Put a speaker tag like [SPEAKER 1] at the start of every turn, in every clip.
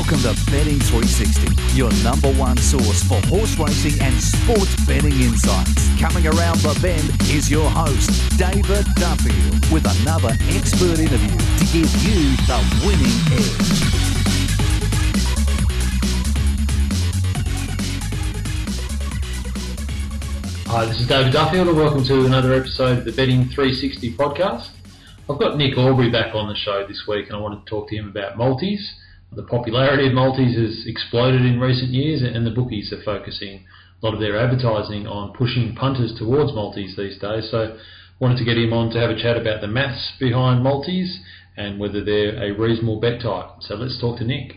[SPEAKER 1] Welcome to Betting 360, your number one source for horse racing and sports betting insights. Coming around the bend is your host, David Duffield, with another expert interview to give you the winning edge.
[SPEAKER 2] Hi, this is David Duffield and welcome to another episode of the Betting 360 podcast. I've got Nick Aubrey back on the show this week and I wanted to talk to him about multis. The popularity of multis has exploded in recent years and the bookies are focusing a lot of their advertising on pushing punters towards multis these days. So I wanted to get him on to have a chat about the maths behind multis and whether they're a reasonable bet type. So let's talk to Nick.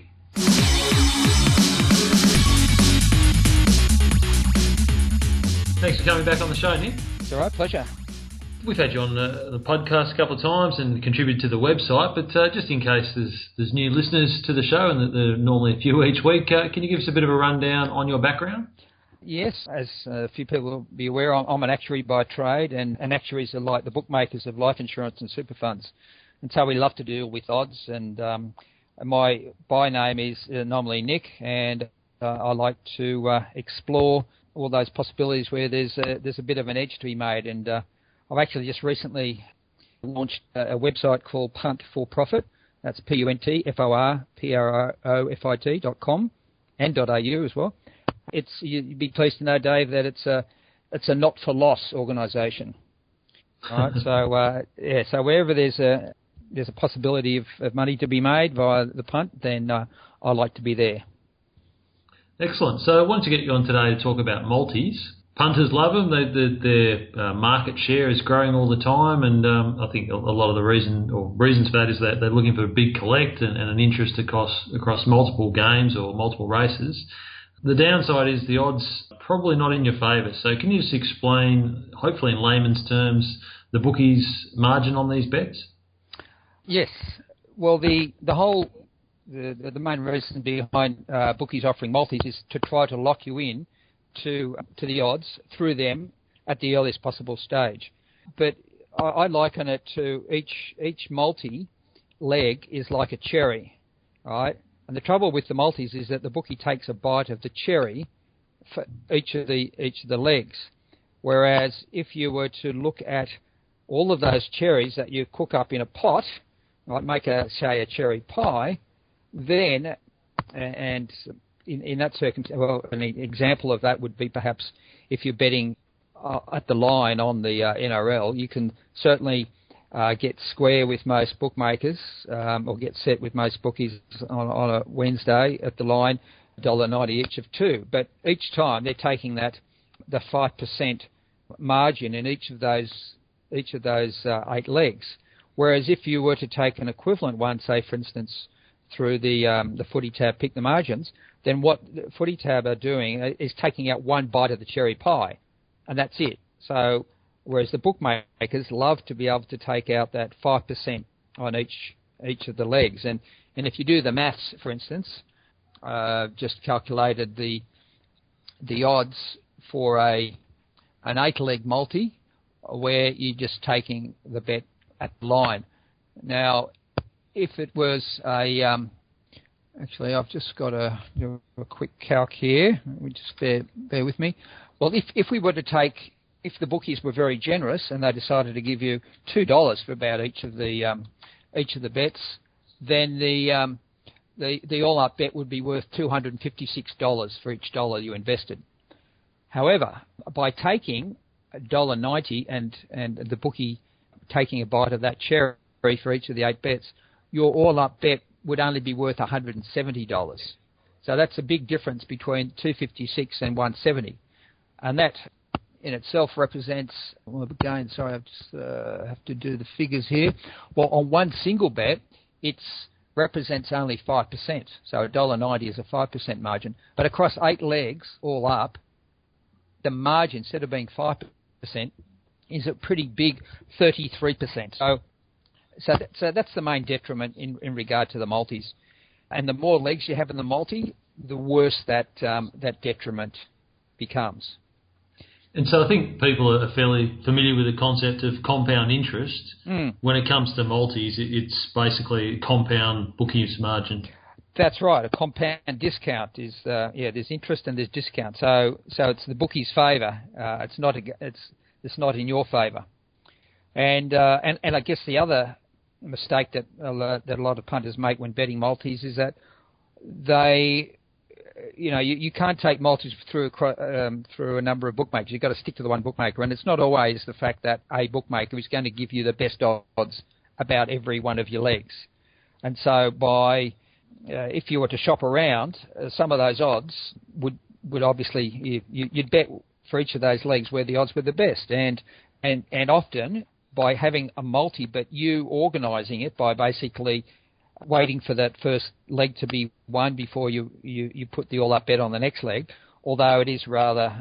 [SPEAKER 2] Thanks for coming back on the show, Nick.
[SPEAKER 3] It's all right, pleasure.
[SPEAKER 2] We've had you on the podcast a couple of times and contributed to the website, but just in case there's new listeners to the show and that there are normally a few each week, can you give us a bit of a rundown on your background?
[SPEAKER 3] Yes, as a few people will be aware, I'm an actuary by trade, and actuaries are like the bookmakers of life insurance and super funds. And so we love to deal with odds, and my by name is normally Nick, and I like to explore all those possibilities where there's a bit of an edge to be made. And I've actually just recently launched a website called Punt for Profit. That's puntforprofit.com and .au as well. You'd be pleased to know, Dave, that it's a not-for-loss organisation. Right? So so wherever there's a possibility of money to be made via the punt, then I like to be there.
[SPEAKER 2] Excellent. So I wanted to get you on today to talk about multis. Punters love them. Their market share is growing all the time, and I think a lot of the reasons for that is that they're looking for a big collect and an interest across multiple games or multiple races. The downside is the odds probably not in your favour. So can you just explain, hopefully in layman's terms, the bookies' margin on these bets?
[SPEAKER 3] Yes. Well, the main reason behind bookies offering multis is to try to lock you in to the odds through them at the earliest possible stage. But I liken it to each multi leg is like a cherry, right? And the trouble with the multis is that the bookie takes a bite of the cherry for each of the legs, whereas if you were to look at all of those cherries that you cook up in a pot, like make a cherry pie, then and in that circumstance, well, an example of that would be perhaps if you're betting at the line on the NRL, you can certainly get square with most bookmakers or get set with most bookies on a Wednesday at the line, $1.90 each of two. But each time they're taking the 5% margin in each of those 8 legs. Whereas if you were to take an equivalent one, say for instance through the Footy tab, pick the margins, then what the Footy tab are doing is taking out one bite of the cherry pie, and that's it. So, whereas the bookmakers love to be able to take out that 5% on each of the legs, and if you do the maths, for instance, just calculated the odds for an 8-leg multi, where you're just taking the bet at the line. Now, if it was actually, I've just got to do a quick calc here. Just bear with me. Well, if we were to take, if the bookies were very generous and they decided to give you $2 for about each of the bets, then the all-up bet would be worth $256 for each dollar you invested. However, by taking $1.90 and the bookie taking a bite of that cherry for each of the 8 bets, your all-up bet would only be worth $170. So that's a big difference between $256 and $170. And that in itself represents, well, again, sorry, I just have to do the figures here. Well, on one single bet, it represents only 5%. So $1.90 is a 5% margin. But across 8 legs, all up, the margin, instead of being 5%, is a pretty big 33%. So that's the main detriment in regard to the multis. And the more legs you have in the multi, the worse that detriment becomes.
[SPEAKER 2] And so I think people are fairly familiar with the concept of compound interest. When it comes to multis, it's basically compound bookies margin.
[SPEAKER 3] That's right. A compound discount is there's interest and there's discount. So it's the bookie's favour. It's not in your favour. And I guess the other mistake that a lot of punters make when betting multis is that they, you can't take multis through a number of bookmakers. You've got to stick to the one bookmaker, and it's not always the fact that a bookmaker is going to give you the best odds about every one of your legs. And so if you were to shop around, some of those odds would obviously you'd bet for each of those legs where the odds were the best, and often by having a multi, but you organising it by basically waiting for that first leg to be won before you put the all-up bet on the next leg, although it is rather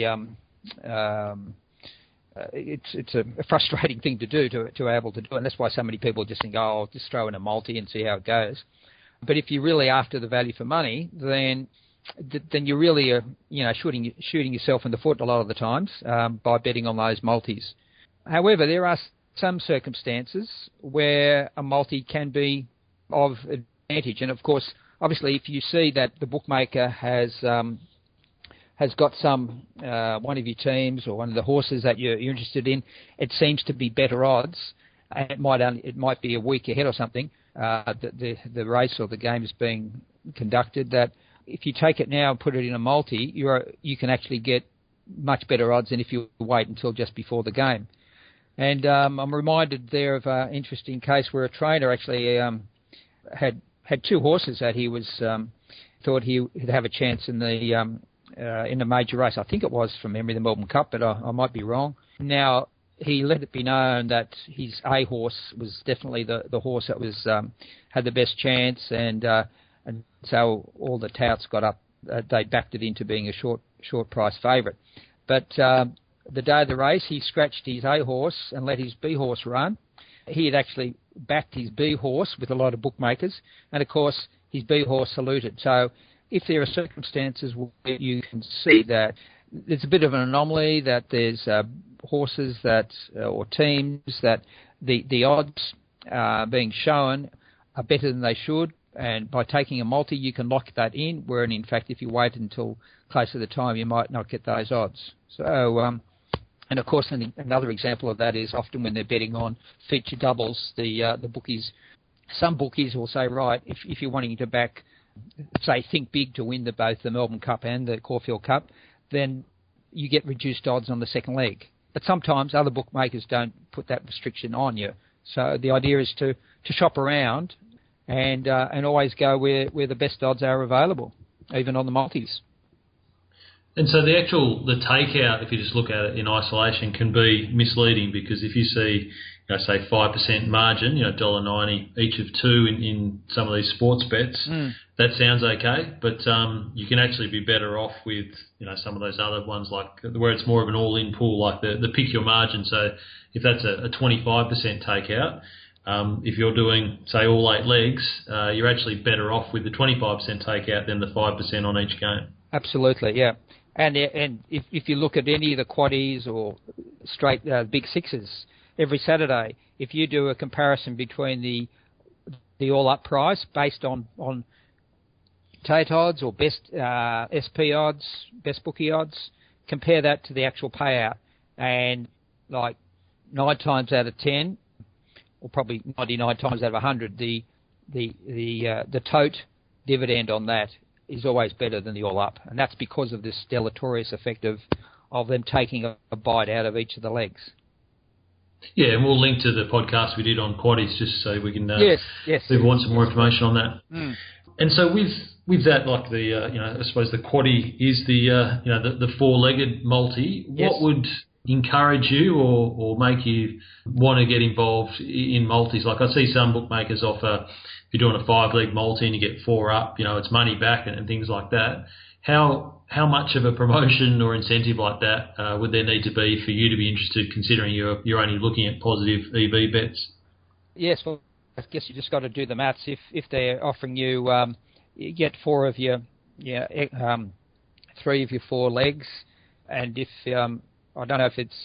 [SPEAKER 3] it's a frustrating thing to do to be able to do, and that's why so many people just think, I'll just throw in a multi and see how it goes. But if you're really after the value for money, then you really are shooting yourself in the foot a lot of the times by betting on those multis. However, there are some circumstances where a multi can be of advantage, and of course, obviously, if you see that the bookmaker has got some one of your teams or one of the horses that you're interested in, it seems to be better odds. And it might be a week ahead or something. The race or the game is being conducted. That if you take it now and put it in a multi, you can actually get much better odds than if you wait until just before the game. And I'm reminded there of an interesting case where a trainer actually had two horses that he was thought he would have a chance in the major race. I think it was from memory the Melbourne Cup, but I might be wrong. Now he let it be known that his A horse was definitely the horse that was had the best chance, and so all the touts got up. They backed it into being a short price favourite, but the day of the race, he scratched his A horse and let his B horse run. He had actually backed his B horse with a lot of bookmakers, and of course his B horse saluted. So if there are circumstances where you can see that there's a bit of an anomaly, that there's horses that or teams that the odds being shown are better than they should, and by taking a multi you can lock that in, where in fact if you wait until close to the time you might not get those odds. So and of course another example of that is often when they're betting on feature doubles, the bookies, some bookies will say, right, if you're wanting to back, say, Think Big to win both the Melbourne Cup and the Caulfield Cup, then you get reduced odds on the second leg. But sometimes other bookmakers don't put that restriction on you. So the idea is to shop around and always go where the best odds are available, even on the multis.
[SPEAKER 2] And so the takeout, if you just look at it in isolation, can be misleading, because if you see, say 5% margin, $1.90 each of two in some of these sports bets, that sounds okay, but you can actually be better off with some of those other ones, like where it's more of an all-in pool, like the pick your margin. So if that's a 25% takeout, if you're doing, say, all 8 legs, you're actually better off with the 25% takeout than the 5% on each game.
[SPEAKER 3] Absolutely, yeah. And if you look at any of the quaddies or straight big sixes, every Saturday, if you do a comparison between the all-up price based on Tate odds or best SP odds, best bookie odds, compare that to the actual payout, and like 9 times out of 10, or probably 99 times out of 100, the tote dividend on that is always better than the all-up, and that's because of this deleterious effect of them taking a bite out of each of the legs.
[SPEAKER 2] Yeah, and we'll link to the podcast we did on quaddies just so we can
[SPEAKER 3] yes.
[SPEAKER 2] people want some more information on that.
[SPEAKER 3] Mm.
[SPEAKER 2] And so with that, like I suppose the quaddie is the 4-legged multi.
[SPEAKER 3] Yes.
[SPEAKER 2] What would encourage you or make you want to get involved in multis? Like I see some bookmakers offer, if you're doing a 5-leg multi and you get 4 up, it's money back and things like that. How much of a promotion or incentive like that would there need to be for you to be interested, considering you're only looking at positive EV bets?
[SPEAKER 3] Yes, well, I guess you just got to do the maths. If they're offering you, you get 4 of your 3 of your 4 legs, and if I don't know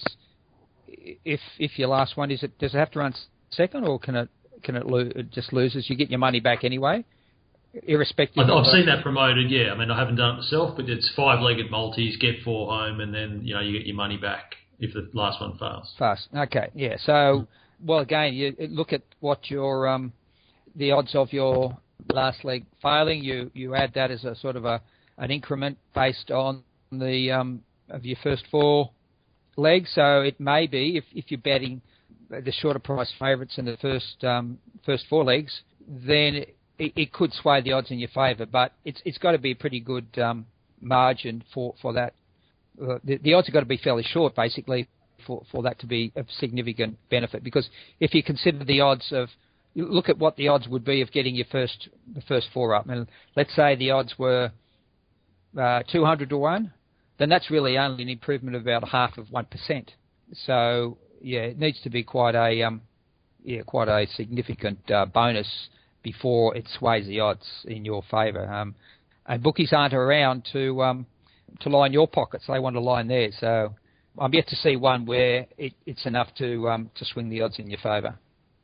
[SPEAKER 3] if your last one does it have to run second, or can it just loses? You get your money back anyway. irrespective.
[SPEAKER 2] I've seen that promoted. Yeah, I mean, I haven't done it myself, but it's 5-legged multis, get 4 home, and then you get your money back if the last one fails.
[SPEAKER 3] Okay, yeah. So, well, again, you look at what your the odds of your last leg failing. You add that as a sort of an increment based on the of your first 4 legs. So it may be if you're betting the shorter price favourites in the first 4 legs, then it could sway the odds in your favour. But it's got to be a pretty good margin for that. The odds have got to be fairly short, basically, for that to be of significant benefit. Because if you consider the odds of, look at what the odds would be of getting the first 4 up. And let's say the odds were 200 to 1, then that's really only an improvement of about half of 1%. So yeah, it needs to be quite a significant bonus before it sways the odds in your favour. And bookies aren't around to line your pockets; they want to line theirs. So I'm yet to see one where it's enough to swing the odds in your favour.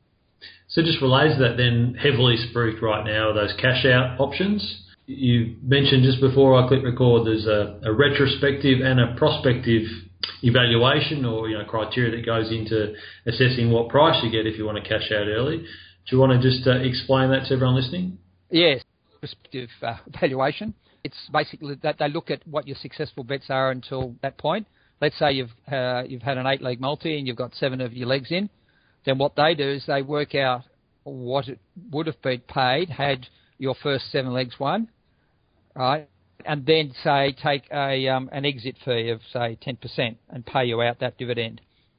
[SPEAKER 2] So just relates to that then, heavily spruiked right now are those cash out options. You mentioned just before I click record, there's a retrospective and a prospective evaluation or criteria that goes into assessing what price you get if you want to cash out early. Do you want to just explain that to everyone listening?
[SPEAKER 3] Yes, prospective valuation. It's basically that they look at what your successful bets are until that point. Let's say you've had an 8-leg multi and you've got 7 of your legs in. Then what they do is they work out what it would have been paid had your first 7 legs won, right? And then say take an exit fee of say 10% and pay you out that dividend.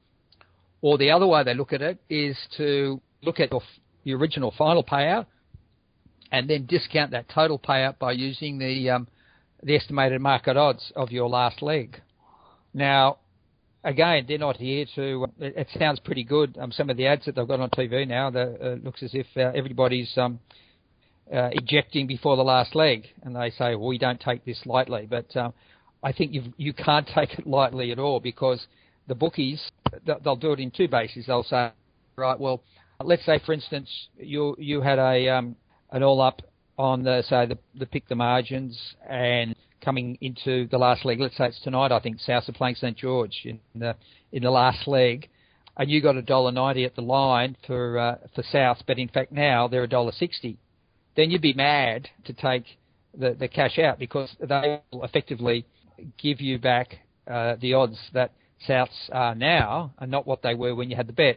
[SPEAKER 3] Or the other way they look at it is to look at your original final payout and then discount that total payout by using the estimated market odds of your last leg. Now, again, they're not here to. It sounds pretty good. Some of the ads that they've got on TV now, looks as if everybody's ejecting before the last leg, and they say, well, we don't take this lightly. But I think you can't take it lightly at all, because the bookies, they'll do it in 2 bases. They'll say, right, well, let's say, for instance, you had an all-up on the pick the margins, and coming into the last leg, let's say it's tonight, I think South are playing St George in the last leg, and you got $1.90 at the line for South, but in fact now they're $1.60. Then you'd be mad to take the cash out, because they will effectively give you back the odds that Souths are now and not what they were when you had the bet.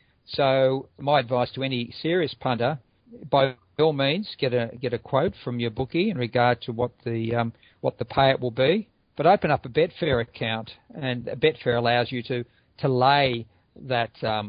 [SPEAKER 3] So my advice to any serious punter, by all means, get a quote from your bookie in regard to what the payout will be, but open up a Betfair account, and Betfair allows you to lay that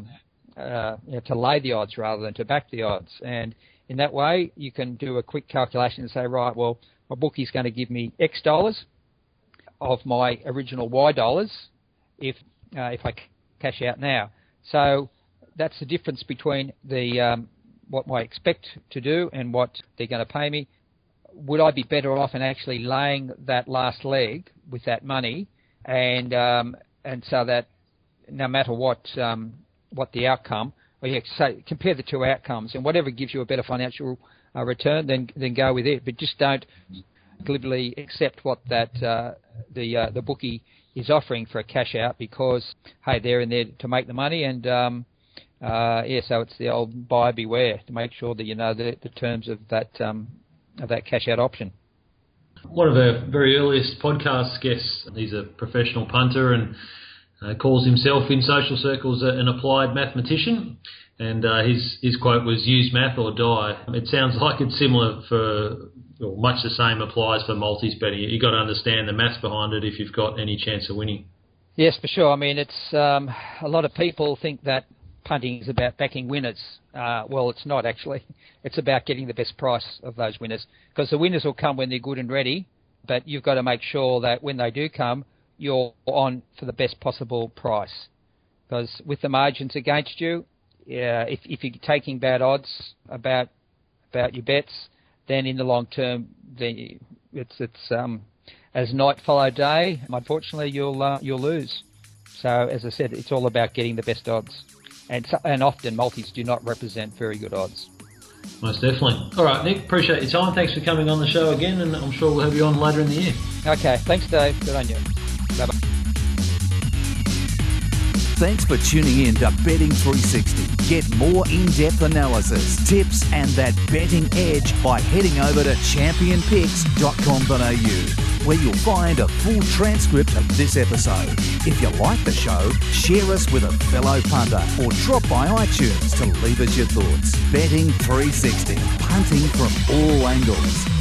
[SPEAKER 3] to lay the odds rather than to back the odds, and in that way you can do a quick calculation and say, right, well, my bookie's going to give me X dollars of my original Y dollars if I cash out now. So that's the difference between the what I expect to do and what they're going to pay me. Would I be better off in actually laying that last leg with that money, and so that no matter what the outcome, so compare the 2 outcomes, and whatever gives you a better financial return, then go with it. But just don't glibly accept what the bookie is offering for a cash out, because hey, they're in there to make the money, and so it's the old buyer beware, to make sure that you know the terms of that cash out option.
[SPEAKER 2] One of our very earliest podcast guests, he's a professional punter and calls himself in social circles an applied mathematician, and his quote was, use math or die. It sounds like it's similar or much the same applies for multis betting. You've got to understand the maths behind it if you've got any chance of winning.
[SPEAKER 3] Yes, for sure. I mean, it's a lot of people think that punting is about backing winners. Well, it's not actually. It's about getting the best price of those winners, because the winners will come when they're good and ready, but you've got to make sure that when they do come, you're on for the best possible price. Because with the margins against you, if you're taking bad odds about your bets, then in the long term, then it's as night follow day. Unfortunately, you'll lose. So as I said, it's all about getting the best odds. And often multis do not represent very good odds.
[SPEAKER 2] Most definitely. All right, Nick, appreciate your time. Thanks for coming on the show again, and I'm sure we'll have you on later in the year.
[SPEAKER 3] Okay, thanks, Dave. Good on you. Bye-bye.
[SPEAKER 1] Thanks for tuning in to Betting 360. Get more in-depth analysis, tips and that betting edge by heading over to championpicks.com.au, where you'll find a full transcript of this episode. If you like the show, share us with a fellow punter or drop by iTunes to leave us your thoughts. Betting 360, punting from all angles.